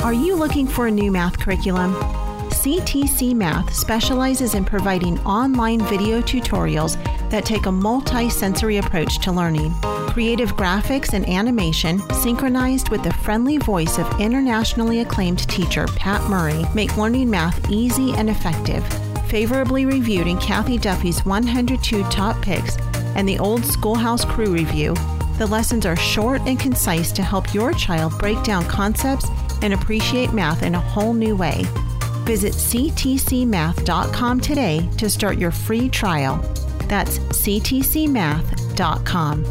Are you looking for a new math curriculum? CTC Math specializes in providing online video tutorials that take a multi-sensory approach to learning. Creative graphics and animation, synchronized with the friendly voice of internationally acclaimed teacher Pat Murray, make learning math easy and effective. Favorably reviewed in Kathy Duffy's 102 Top Picks and the Old Schoolhouse Crew Review, the lessons are short and concise to help your child break down concepts and appreciate math in a whole new way. Visit ctcmath.com today to start your free trial. That's ctcmath.com.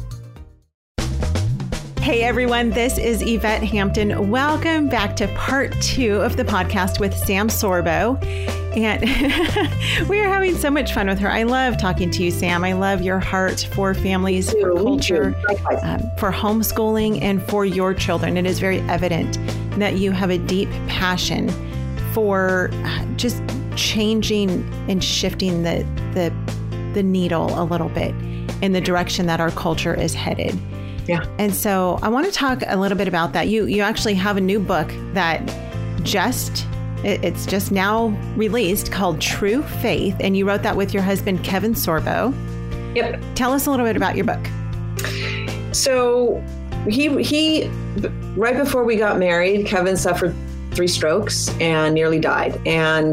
Hey everyone, this is Yvette Hampton. Welcome back to part 2 of the podcast with Sam Sorbo. And we are having so much fun with her. I love talking to you, Sam. I love your heart for families, for culture, for homeschooling, and for your children. It is very evident that you have a deep passion for just changing and shifting the needle a little bit in the direction that our culture is headed. Yeah. And so I want to talk a little bit about that. You actually have a new book that it's just now released called True Faith, and you wrote that with your husband, Kevin Sorbo. Yep. Tell us a little bit about your book. So he right before we got married, Kevin suffered 3 strokes and nearly died. And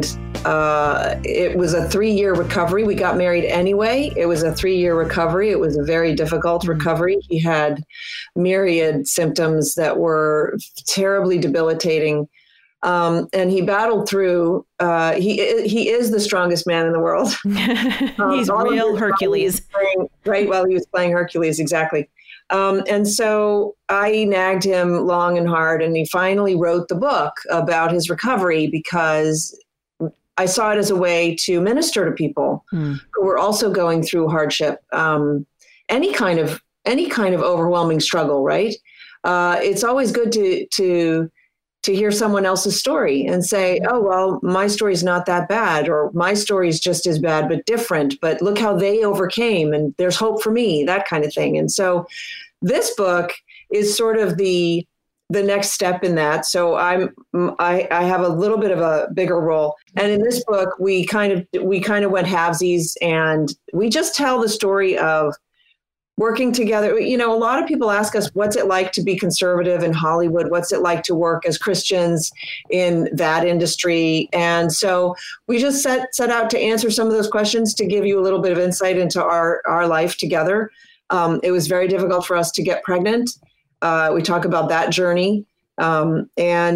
it was a 3-year recovery. We got married anyway. It was a 3-year recovery. It was a very difficult recovery. He had myriad symptoms that were terribly debilitating. And he battled through, he is the strongest man in the world. He's real Hercules. Right, while he was playing Hercules, exactly. And so I nagged him long and hard, and he finally wrote the book about his recovery because I saw it as a way to minister to people who were also going through hardship, any kind of overwhelming struggle, right? It's always good to hear someone else's story and say, oh, well, my story's not that bad, or my story's just as bad, but different, but look how they overcame and there's hope for me, that kind of thing. And so this book is sort of the next step in that. So I have a little bit of a bigger role. And in this book, we kind of went halvesies, and we just tell the story of working together. You know, a lot of people ask us, what's it like to be conservative in Hollywood? What's it like to work as Christians in that industry? And so we just set out to answer some of those questions, to give you a little bit of insight into our life together. It was very difficult for us to get pregnant. We talk about that journey. And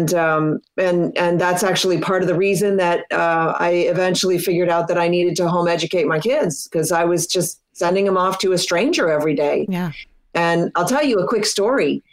that's actually part of the reason that I eventually figured out that I needed to home educate my kids, because I was just sending them off to a stranger every day. Yeah. And I'll tell you a quick story.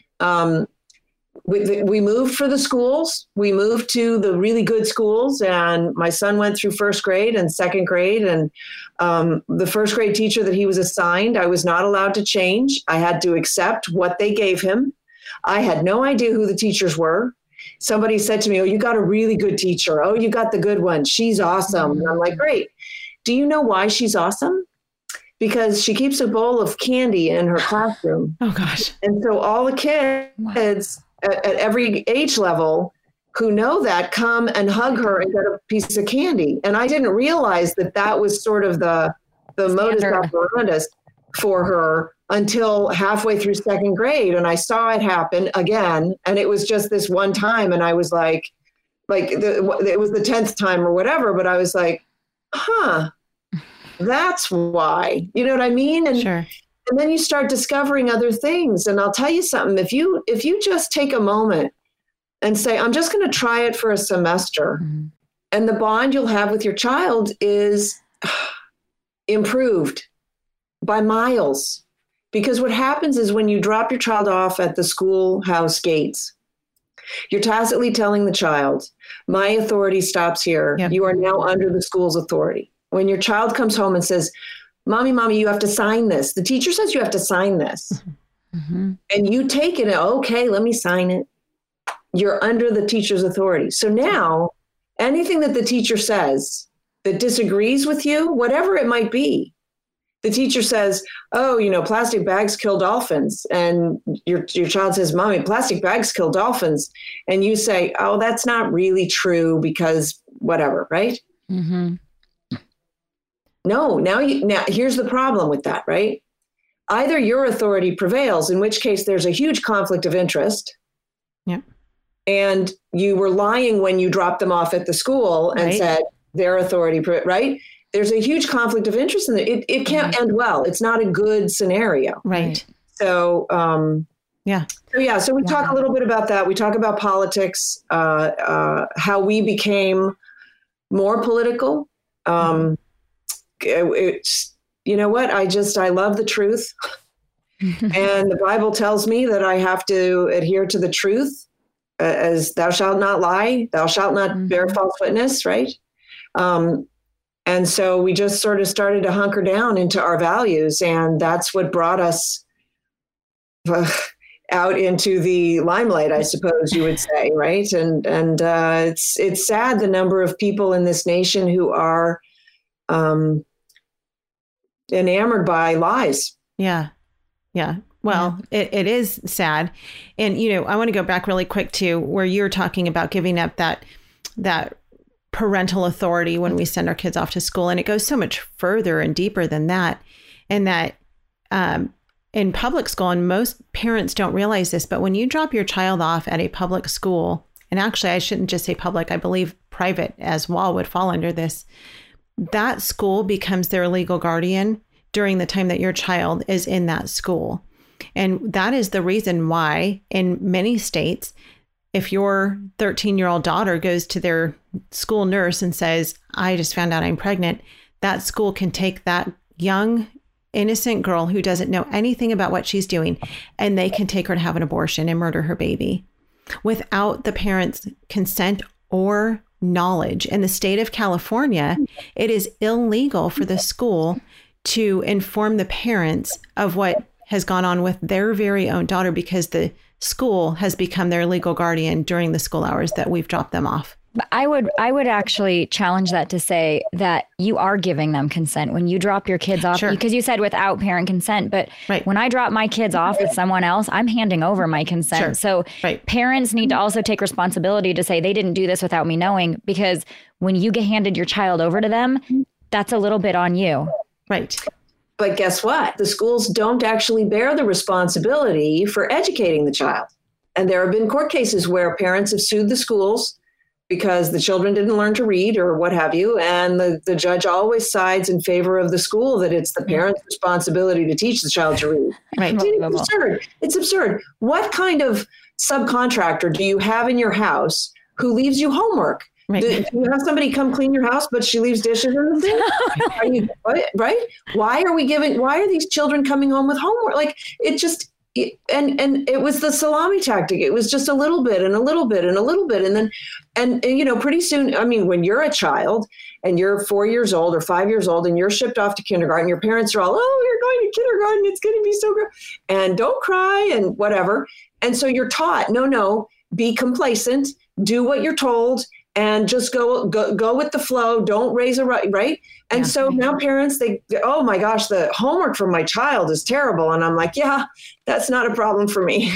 We moved for the schools. We moved to the really good schools, and my son went through first grade and second grade. And the first grade teacher that he was assigned, I was not allowed to change. I had to accept what they gave him. I had no idea who the teachers were. Somebody said to me, oh, you got a really good teacher. Oh, you got the good one. She's awesome. And I'm like, great. Do you know why she's awesome? Because she keeps a bowl of candy in her classroom. Oh, gosh. And so all the kids at every age level who know that come and hug her and get a piece of candy. And I didn't realize that was sort of the modus operandi for her until halfway through second grade. And I saw it happen again. And it was just this one time. And I was like it was the 10th time or whatever, but I was like, that's why, you know what I mean? And, sure. And then you start discovering other things. And I'll tell you something, if you just take a moment and say, I'm just going to try it for a semester, and the bond you'll have with your child is improved by miles. Because what happens is when you drop your child off at the schoolhouse gates, you're tacitly telling the child, my authority stops here. Yep. You are now under the school's authority. When your child comes home and says, Mommy, you have to sign this. The teacher says you have to sign this. Mm-hmm. And you take it, okay, let me sign it. You're under the teacher's authority. So now anything that the teacher says that disagrees with you, whatever it might be, the teacher says, oh, plastic bags kill dolphins. And your child says, Mommy, plastic bags kill dolphins. And you say, oh, that's not really true because whatever, right? Mm-hmm. No, now here's the problem with that, right? Either your authority prevails, in which case there's a huge conflict of interest. Yeah. And you were lying when you dropped them off at the school and said their authority, right? There's a huge conflict of interest in it. It can't end well. It's not a good scenario. Right. So, yeah. So we talk a little bit about that. We talk about politics, how we became more political. It's, you know what? I love the truth. And the Bible tells me that I have to adhere to the truth, as thou shalt not lie, thou shalt not bear false witness, right? And so we just sort of started to hunker down into our values, and that's what brought us out into the limelight, I suppose you would say, right? And it's sad, the number of people in this nation who are enamored by lies. Yeah. Yeah. Well, it is sad. And, I want to go back really quick to where you're talking about giving up that parental authority when we send our kids off to school. And it goes so much further and deeper than that. And that in public school, and most parents don't realize this, but when you drop your child off at a public school, and actually I shouldn't just say public, I believe private as well would fall under this, that school becomes their legal guardian during the time that your child is in that school. And that is the reason why in many states, if your 13-year-old daughter goes to their school nurse and says, I just found out I'm pregnant, that school can take that young, innocent girl who doesn't know anything about what she's doing, and they can take her to have an abortion and murder her baby without the parents' consent or knowledge. In the state of California, it is illegal for the school to inform the parents of what has gone on with their very own daughter, because the school has become their legal guardian during the school hours that we've dropped them off. But I would actually challenge that to say that you are giving them consent when you drop your kids off, because you said without parent consent. But when I drop my kids off with someone else, I'm handing over my consent. So parents need to also take responsibility to say they didn't do this without me knowing, because when you get handed your child over to them, that's a little bit on you. Right. But guess what? The schools don't actually bear the responsibility for educating the child. And there have been court cases where parents have sued the schools because the children didn't learn to read or what have you. And the judge always sides in favor of the school, that it's the parent's responsibility to teach the child to read. Right. It's absurd. It's absurd. What kind of subcontractor do you have in your house who leaves you homework? Right. Do you have somebody come clean your house, but she leaves dishes in the sink? Right? Why are these children coming home with homework? Like, and it was the salami tactic. It was just a little bit and a little bit and a little bit. And then, pretty soon, I mean, when you're a child and you're 4 years old or 5 years old and you're shipped off to kindergarten, your parents are all, oh, you're going to kindergarten. It's going to be so great. And don't cry and whatever. And so you're taught, no, be complacent, do what you're told, and just go with the flow. Don't raise a right. And so now parents, oh my gosh, the homework for my child is terrible. And I'm like, yeah, that's not a problem for me.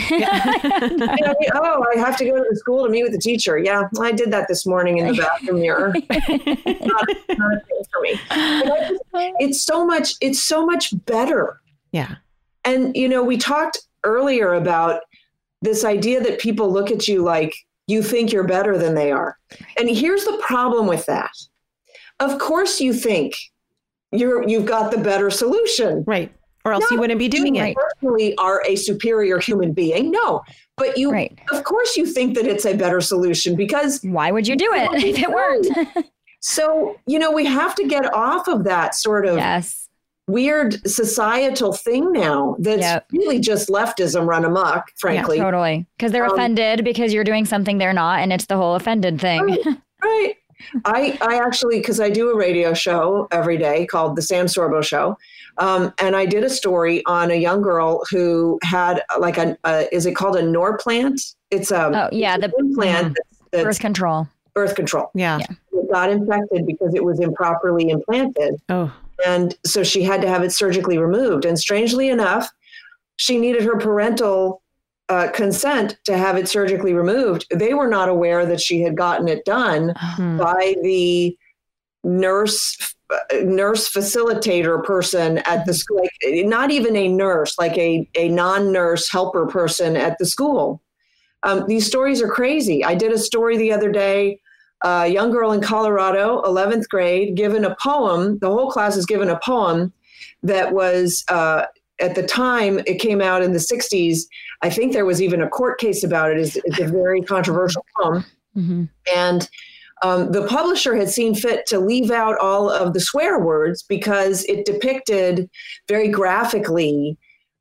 I have to go to the school to meet with the teacher. Yeah, I did that this morning in the bathroom mirror. not a thing for me. It's so much better. Yeah. And, we talked earlier about this idea that people look at you like you think you're better than they are. And here's the problem with that. Of course you think you've got the better solution. Right. Or else you wouldn't be doing it. You personally are a superior human being. No. But of course you think that it's a better solution, because why would you do it if it weren't? So, we have to get off of that sort of weird societal thing now that's really just leftism run amok, frankly. Yeah, totally. Because they're offended because you're doing something they're not, and it's the whole offended thing. Right. I actually, because I do a radio show every day called The Sam Sorbo Show, and I did a story on a young girl who had like is it called a Norplant? It's the implant. Birth control. Birth control. Yeah. It got infected because it was improperly implanted. Oh. And so she had to have it surgically removed. And strangely enough, she needed her parental consent to have it surgically removed. They were not aware that she had gotten it done by the nurse facilitator person at the school, like, not even a nurse, like a non-nurse helper person at the school. These stories are crazy. I did a story the other day, a young girl in Colorado, 11th grade, given a poem. The whole class is given a poem that was, at the time, it came out in the 60s. I think there was even a court case about it. It's a very controversial poem. Mm-hmm. And the publisher had seen fit to leave out all of the swear words because it depicted very graphically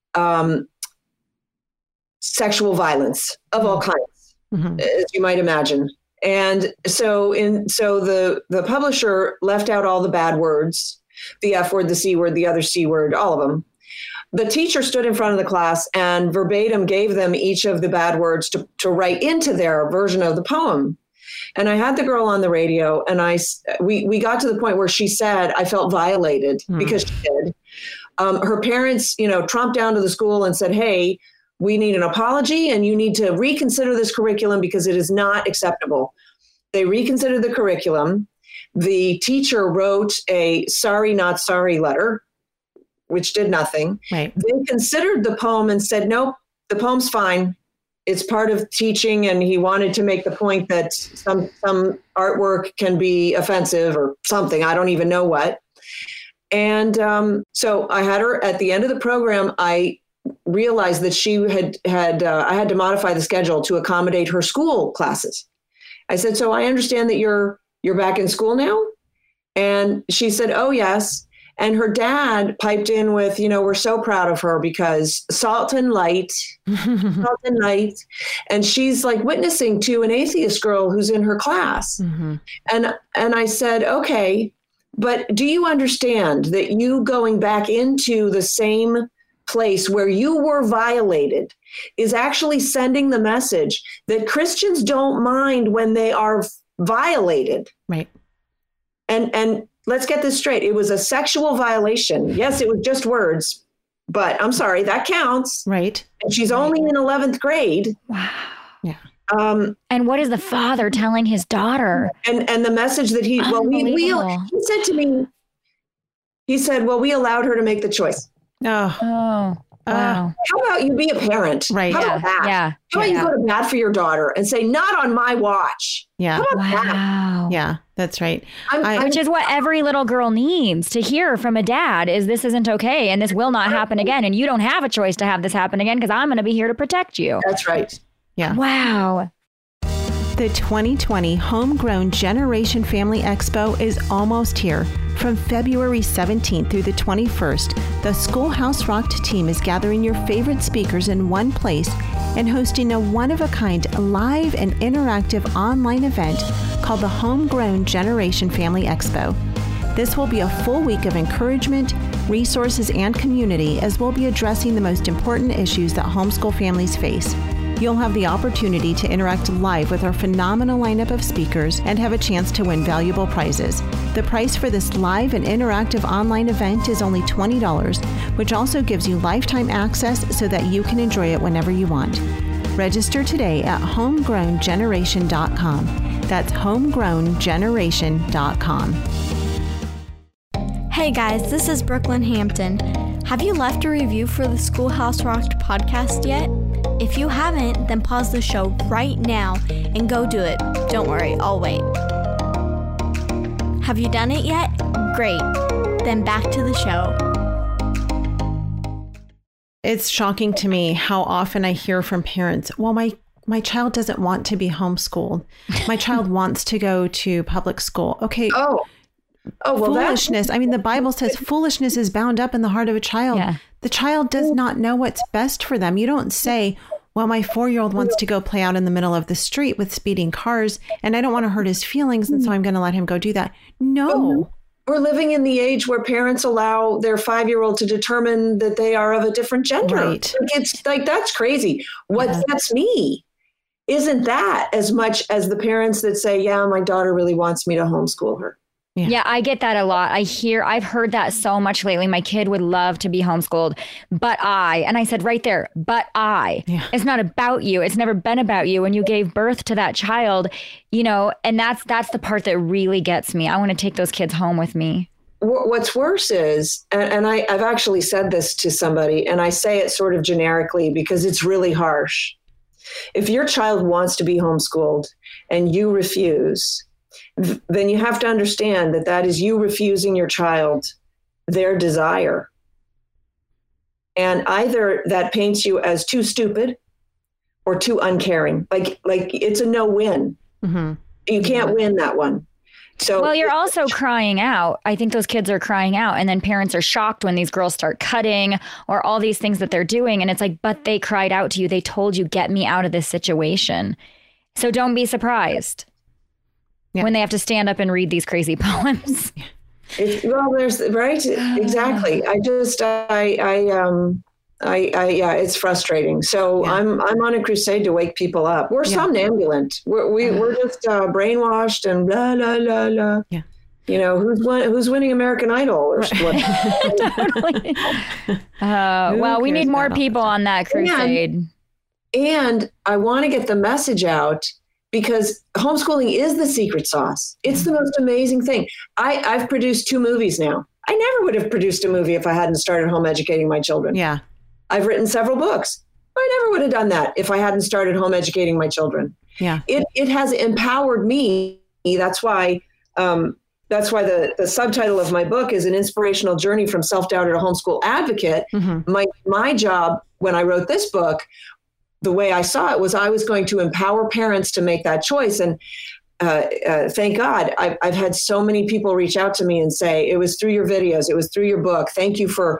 sexual violence of all kinds, as you might imagine. And so the publisher left out all the bad words, the F word, the C word, the other C word, all of them. The teacher stood in front of the class and verbatim gave them each of the bad words to write into their version of the poem. And I had the girl on the radio, and we got to the point where she said, I felt violated because she did. Her parents, tromped down to the school and said, hey, we need an apology and you need to reconsider this curriculum because it is not acceptable. They reconsidered the curriculum. The teacher wrote a sorry, not sorry letter, which did nothing. Right. They considered the poem and said, nope, the poem's fine. It's part of teaching. And he wanted to make the point that some artwork can be offensive or something. I don't even know what. And so I had her at the end of the program. I realized that she I had to modify the schedule to accommodate her school classes. I said, so I understand that you're back in school now? And she said, oh, yes. And her dad piped in with, we're so proud of her because salt and light. And she's like witnessing to an atheist girl who's in her class. Mm-hmm. And I said, okay, but do you understand that you going back into the same place where you were violated is actually sending the message that Christians don't mind when they are violated. Right. And let's get this straight. It was a sexual violation. Yes, it was just words, but I'm sorry, that counts. Right. And she's only in 11th grade. Wow. Yeah. And what is the father telling his daughter? And the message that he said to me, he said, well, we allowed her to make the choice. Oh. Wow. How about you be a parent? Right. How about that? Yeah. How about you go to bat for your daughter and say, not on my watch? Yeah. How about that? Yeah, that's right. Which is what every little girl needs to hear from a dad is this isn't okay and this will not happen again. And you don't have a choice to have this happen again because I'm going to be here to protect you. That's right. Yeah. Wow. The 2020 Homegrown Generation Family Expo is almost here. From February 17th through the 21st, the Schoolhouse Rocked team is gathering your favorite speakers in one place and hosting a one-of-a-kind live and interactive online event called the Homegrown Generation Family Expo. This will be a full week of encouragement, resources, and community as we'll be addressing the most important issues that homeschool families face. You'll have the opportunity to interact live with our phenomenal lineup of speakers and have a chance to win valuable prizes. The price for this live and interactive online event is only $20, which also gives you lifetime access so that you can enjoy it whenever you want. Register today at homegrowngeneration.com. That's homegrowngeneration.com. Hey guys, this is Brooklyn Hampton. Have you left a review for the Schoolhouse Rocked podcast yet? If you haven't, then pause the show right now and go do it. Don't worry, I'll wait. Have you done it yet? Great. Then back to the show. It's shocking to me how often I hear from parents, well, my child doesn't want to be homeschooled. My child wants to go to public school. Okay. Oh, well, foolishness. I mean, the Bible says foolishness is bound up in the heart of a child. Yeah. The child does not know what's best for them. You don't say, well, my 4-year-old wants to go play out in the middle of the street with speeding cars and I don't want to hurt his feelings. And so I'm going to let him go do that. No. We're living in the age where parents allow their 5-year-old to determine that they are of a different gender. Right. It's like, that's crazy. What sets me isn't that as much as the parents that say, yeah, my daughter really wants me to homeschool her. Yeah, I get that a lot. I've heard that so much lately. My kid would love to be homeschooled, and I said right there, it's not about you. It's never been about you. When you gave birth to that child, and that's the part that really gets me. I want to take those kids home with me. What's worse is, and I've actually said this to somebody, and I say it sort of generically because it's really harsh. If your child wants to be homeschooled and you refuse, then you have to understand that is you refusing your child their desire. And either that paints you as too stupid or too uncaring. Like it's a no-win. Mm-hmm. You can't win that one. So, you're also crying out. I think those kids are crying out, and then parents are shocked when these girls start cutting or all these things that they're doing. And it's like, but they cried out to you. They told you, get me out of this situation. So don't be surprised when they have to stand up and read these crazy poems. Exactly. It's frustrating. So I'm on a crusade to wake people up. We're somnambulent. We're just brainwashed and blah, blah, blah, blah. Yeah. Who's winning American Idol or what? Totally. We need more people on that crusade. And I want to get the message out, because homeschooling is the secret sauce. It's the most amazing thing. I've produced 2 movies now. I never would have produced a movie if I hadn't started home educating my children. Yeah. I've written several books. I never would have done that if I hadn't started home educating my children. Yeah. It has empowered me. That's why the subtitle of my book is An Inspirational Journey from Self-Doubter to Homeschool Advocate. Mm-hmm. My job when I wrote this book, the way I saw it, was I was going to empower parents to make that choice. And thank God, I've had so many people reach out to me and say, it was through your videos, it was through your book. Thank you for,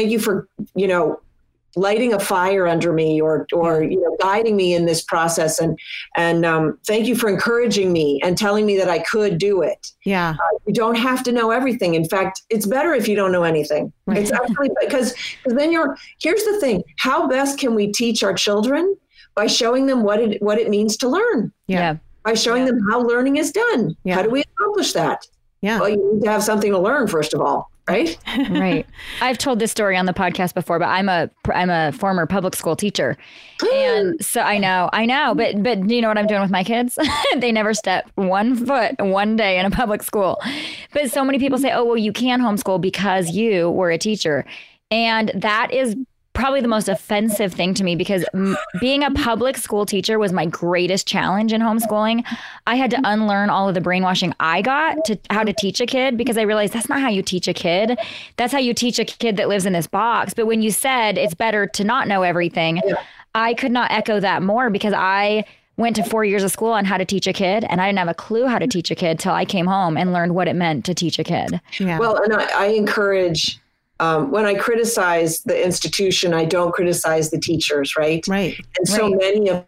lighting a fire under me or guiding me in this process. And thank you for encouraging me and telling me that I could do it. Yeah. You don't have to know everything. In fact, it's better if you don't know anything. Right. It's actually because then here's the thing. How best can we teach our children? By showing them what it means to learn. Yeah. By showing them how learning is done. Yeah. How do we accomplish that? Yeah. Well, you need to have something to learn, first of all. Right. Right. I've told this story on the podcast before, but I'm a former public school teacher. And so I know, but you know what I'm doing with my kids? They never step one foot one day in a public school. But so many people say, oh, well, you can homeschool because you were a teacher. And that is probably the most offensive thing to me, because being a public school teacher was my greatest challenge in homeschooling. I had to unlearn all of the brainwashing I got to how to teach a kid, because I realized that's not how you teach a kid. That's how you teach a kid that lives in this box. But when you said it's better to not know everything, I could not echo that more, because I went to 4 years of school on how to teach a kid, and I didn't have a clue how to teach a kid till I came home and learned what it meant to teach a kid. Yeah. Well, and I encourage, when I criticize the institution, I don't criticize the teachers, right? Right. And so many of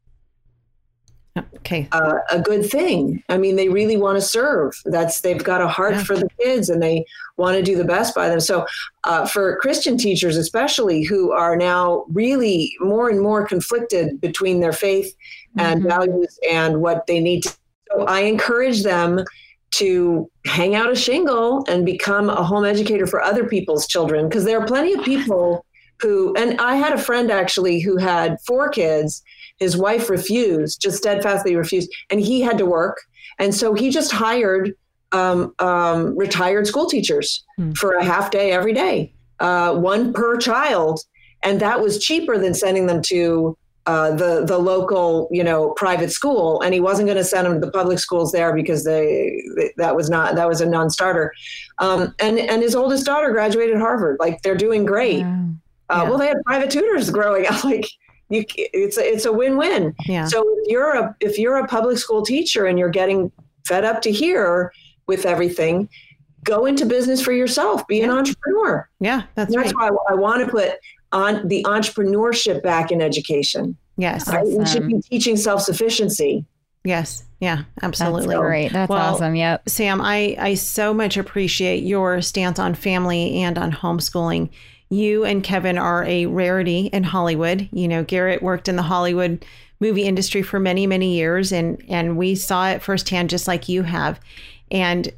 a good thing. I mean, they really want to serve. They've got a heart for the kids, and they want to do the best by them. So for Christian teachers, especially, who are now really more and more conflicted between their faith and values and what they need to. So I encourage them to hang out a shingle and become a home educator for other people's children. Because there are plenty of people who, and I had a friend actually who had 4 kids. His wife refused, just steadfastly refused, and he had to work. And so he just hired retired school teachers for a half day every day, 1 per child. And that was cheaper than sending them to the local, private school. And he wasn't going to send them to the public schools there, because that was a non-starter. And his oldest daughter graduated Harvard. Like, they're doing great. Well, they had private tutors growing up. Like, it's a win-win. Yeah. So if you're a public school teacher and you're getting fed up to here with everything, go into business for yourself. Be an entrepreneur. Yeah, that's why I want to put on the entrepreneurship back in education. Yes. We should be teaching self-sufficiency. Yes. Yeah, absolutely. That's great. That's awesome. Yep. Sam, I so much appreciate your stance on family and on homeschooling. You and Kevin are a rarity in Hollywood. Garrett worked in the Hollywood movie industry for many, many years, and we saw it firsthand, just like you have. And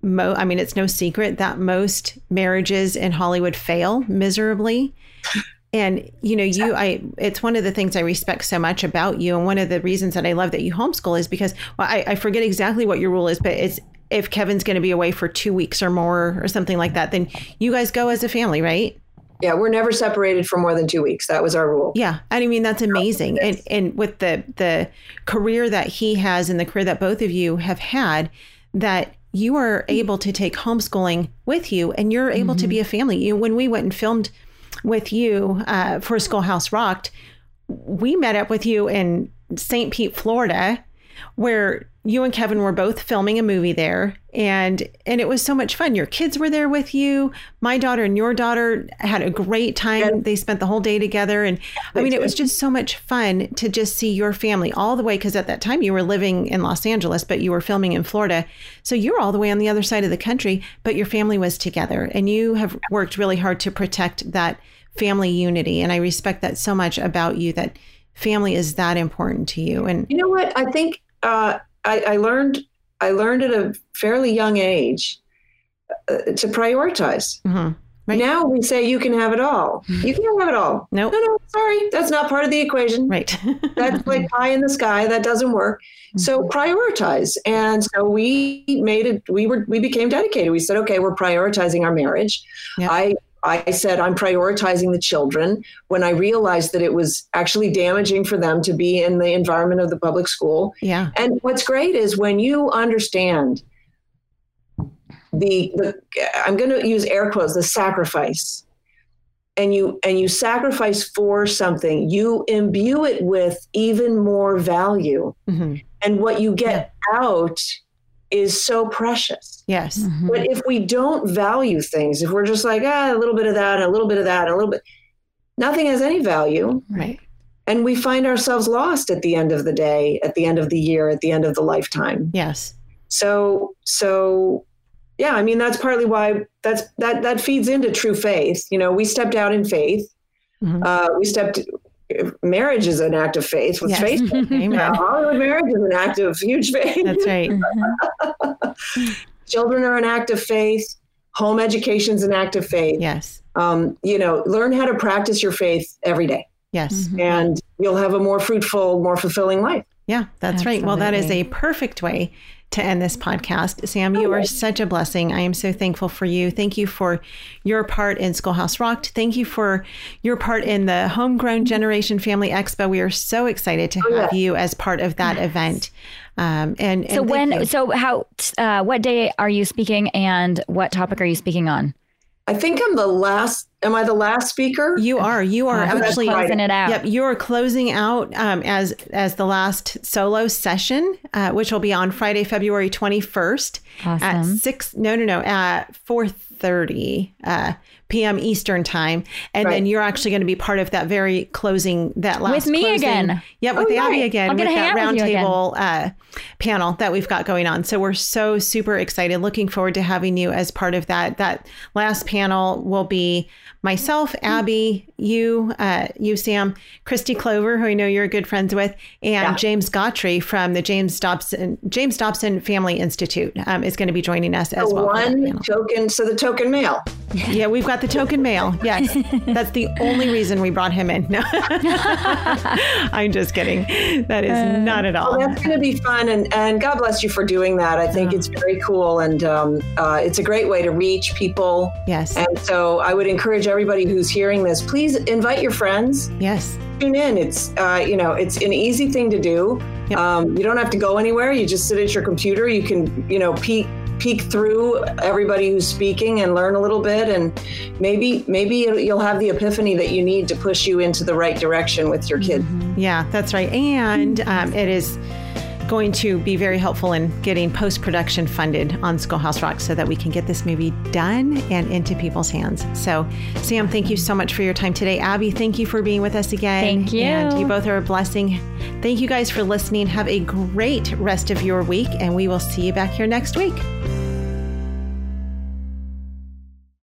it's no secret that most marriages in Hollywood fail miserably. And, it's one of the things I respect so much about you. And one of the reasons that I love that you homeschool is because, I forget exactly what your rule is, but it's if Kevin's going to be away for 2 weeks or more or something like that, then you guys go as a family, right? Yeah, we're never separated for more than 2 weeks. That was our rule. Yeah. I mean, that's amazing. And with the career that he has and the career that both of you have had, that you are able to take homeschooling with you and you're able to be a family. When we went and filmed with you for Schoolhouse Rocked, we met up with you in St. Pete, Florida, where you and Kevin were both filming a movie there. And it was so much fun. Your kids were there with you. My daughter and your daughter had a great time. Yeah. They spent the whole day together. And it was just so much fun to just see your family all the way. Because at that time you were living in Los Angeles, but you were filming in Florida. So you're all the way on the other side of the country, but your family was together. And you have worked really hard to protect that family unity. And I respect that so much about you, that family is that important to you. And you know what? I think I learned at a fairly young age to prioritize. Mm-hmm. Right. Now we say you can have it all. You can't have it all. Nope. No, sorry. That's not part of the equation. Right. That's like pie in the sky. That doesn't work. Mm-hmm. So prioritize. And so we became dedicated. We said, okay, we're prioritizing our marriage. Yep. I said, I'm prioritizing the children when I realized that it was actually damaging for them to be in the environment of the public school. Yeah. And what's great is when you understand I'm going to use air quotes, the sacrifice, and you sacrifice for something, you imbue it with even more value. Mm-hmm. And what you get out is so precious. Yes. Mm-hmm. But if we don't value things, if we're just like, a little bit of that, a little bit of that, a little bit, nothing has any value. Right. And we find ourselves lost at the end of the day, at the end of the year, at the end of the lifetime. Yes. So yeah, that's partly why that feeds into true faith. We stepped out in faith. Mm-hmm. Marriage is an act of faith with faith. Hollywood marriage is an act of huge faith. That's right. Children are an act of faith. Home education is an act of faith. Yes. Learn how to practice your faith every day. Yes. Mm-hmm. And you'll have a more fruitful, more fulfilling life. Yeah, that's Absolutely. Right. Well, that is a perfect way to end this podcast. Sam, you are such a blessing. I am so thankful for you. Thank you for your part in Schoolhouse Rocked. Thank you for your part in the Homegrown Generation Family Expo. We are so excited to have you as part of that event. What day are you speaking and what topic are you speaking on? I think I'm the last. Am I the last speaker? You are actually closing it out. Yep, you're closing out as the last solo session, which will be on Friday, February 21st at 4:30 p.m. Eastern time, and then you're actually going to be part of that very closing, that last with me closing, again. Yep, with Abby again, with that roundtable panel that we've got going on. So we're so super excited, looking forward to having you as part of that. That last panel will be myself, Abby, you, Sam, Christy Clover, who I know you're good friends with, and James Gottry from the James Dobson Family Institute is going to be joining us as well. The token male. Yeah, we've got the token male. Yes, that's the only reason we brought him in. No, I'm just kidding. That is not at all. Well, that's going to be fun, and God bless you for doing that. I think it's very cool, and it's a great way to reach people. Yes. And so I would encourage everybody who's hearing this, please invite your friends. Yes. Tune in. It's it's an easy thing to do. Yep. You don't have to go anywhere. You just sit at your computer. You can peek through everybody who's speaking and learn a little bit, and maybe you'll have the epiphany that you need to push you into the right direction with your kid. Mm-hmm. Yeah, that's right. And it is going to be very helpful in getting post-production funded on Schoolhouse Rock so that we can get this movie done and into people's hands. So, Sam, thank you so much for your time today. Abby, thank you for being with us again. Thank you. And you both are a blessing. Thank you guys for listening. Have a great rest of your week, and we will see you back here next week.